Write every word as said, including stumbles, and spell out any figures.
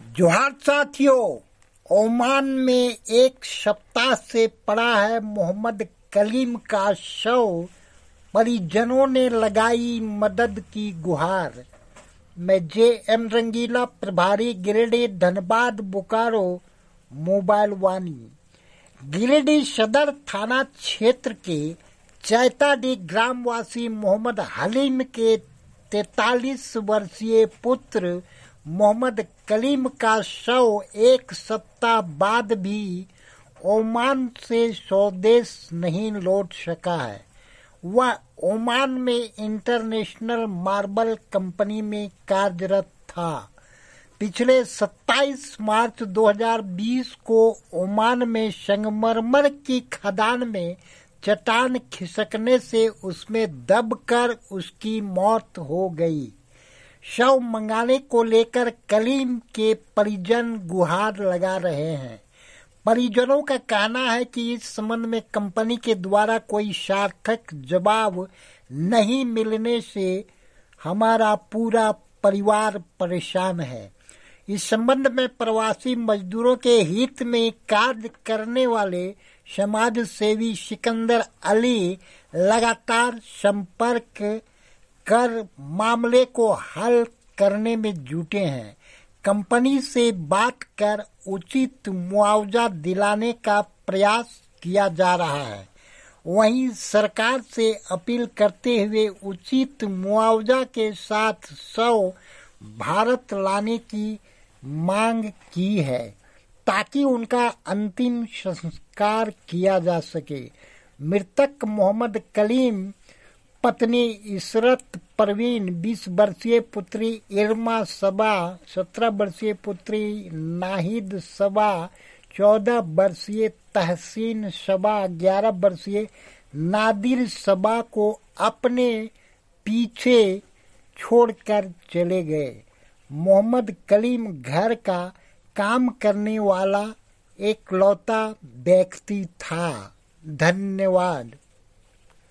जोहार साथियों, ओमान में एक सप्ताह से पड़ा है मोहम्मद कलीम का शव। परिजनों ने लगाई मदद की गुहार। मैं जे एम रंगीला, प्रभारी गिरिडीह, धनबाद, बोकारो, मोबाइल वाणी। गिरिडीह सदर थाना क्षेत्र के चैताडीह ग्रामवासी मोहम्मद हलीम के तैतालीस वर्षीय पुत्र मोहम्मद कलीम का शव एक सप्ताह बाद भी ओमान से स्वदेश नहीं लौट सका है। वह ओमान में इंटरनेशनल मार्बल कंपनी में कार्यरत था। पिछले सत्ताईस मार्च दो हज़ार बीस को ओमान में संगमरमर की खदान में चट्टान खिसकने से उसमें दबकर उसकी मौत हो गई। शव मंगाने को लेकर कलीम के परिजन गुहार लगा रहे हैं। परिजनों का कहना है कि इस संबंध में कंपनी के द्वारा कोई सार्थक जवाब नहीं मिलने से हमारा पूरा परिवार परेशान है। इस संबंध में प्रवासी मजदूरों के हित में कार्य करने वाले समाज सेवी सिकंदर अली लगातार संपर्क कर मामले को हल करने में जुटे हैं। कंपनी से बात कर उचित मुआवजा दिलाने का प्रयास किया जा रहा है। वहीं सरकार से अपील करते हुए उचित मुआवजा के साथ शव भारत लाने की मांग की है ताकि उनका अंतिम संस्कार किया जा सके। मृतक मोहम्मद कलीम पत्नी इशरत परवीन, बीस वर्षीय पुत्री इरमा सबा, सत्रह वर्षीय पुत्री नाहिद सबा, चौदह वर्षीय तहसीन सबा, ग्यारह वर्षीय नादिर सबा को अपने पीछे छोड़कर चले गए। मोहम्मद कलीम घर का काम करने वाला एकलौता व्यक्ति था। धन्यवाद।